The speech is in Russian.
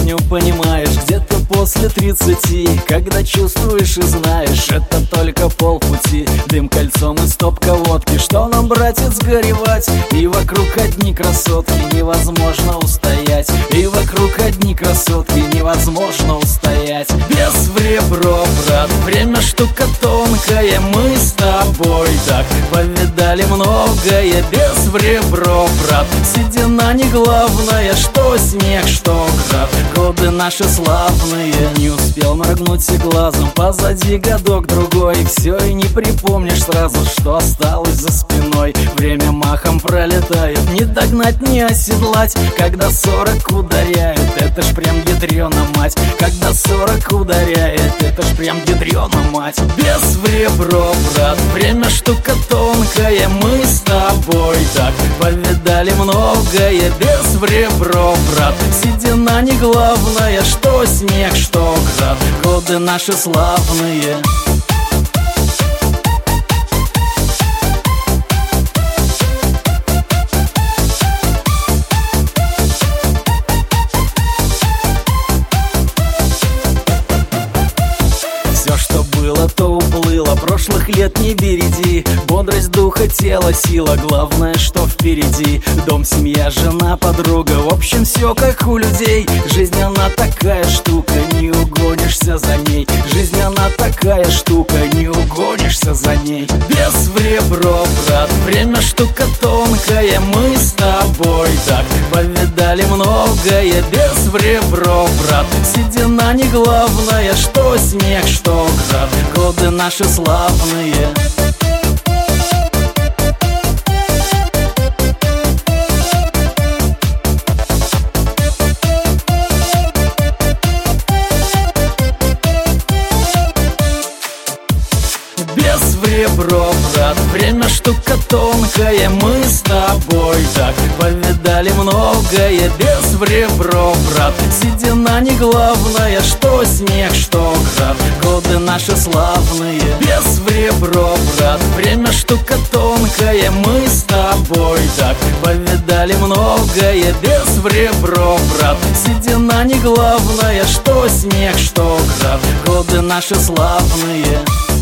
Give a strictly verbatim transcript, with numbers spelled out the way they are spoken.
песню понимаешь где-то после тридцати, когда чувствуешь и знаешь, это только полпути. Дым кольцом и стопка водки, что нам, братец, горевать? И вокруг одни красотки, невозможно устоять. И вокруг одни красотки, невозможно устоять. Без в ребро, брат, время штука тонкая. Мы с тобой так повидали многое. Без в ребро, брат, седина не главное. Что снег, что град, годы наши славные. Не успел моргнуть и глазом, позади годок-другой. Все и не припомнишь сразу, что осталось за спиной. Время махом пролетает, не догнать, не оседлать. Когда сорок ударяет, это ж прям ядрёна мать. Когда сорок ударяет, это ж прям ядрёна мать. Без в ребро, брат, время штука тонкая. Мы с тобой так повидали многое. Без в ребро, брат, седина не главное. Что снег, что град, годы наши славные. Все, что было, то уплыло, прошлых лет не береги. Бодрость духа, тела, сила, главное, что впереди. Дом, семья, жена, подруга, в общем, все как у людей. Жизнь, она такая штука, не угонишься за ней. Жизнь, она такая штука, не угонишься за ней. Без в ребро, брат, время штука тонкая. Мы с тобой так повидали многое. Без в ребро, брат, седина не главное. Что снег, что град, годы наши славные. Без в ребро, брат, время штука тонкая. Мы с тобой так повидали многое. Без в ребро, брат, седина не главное. Что снег, что град, годы наши славные. Без в ребро, брат, время штука тонкая. Мы с тобой так повидали многое. Без в ребро, брат, седина не главное. Что снег, что град, годы наши славные.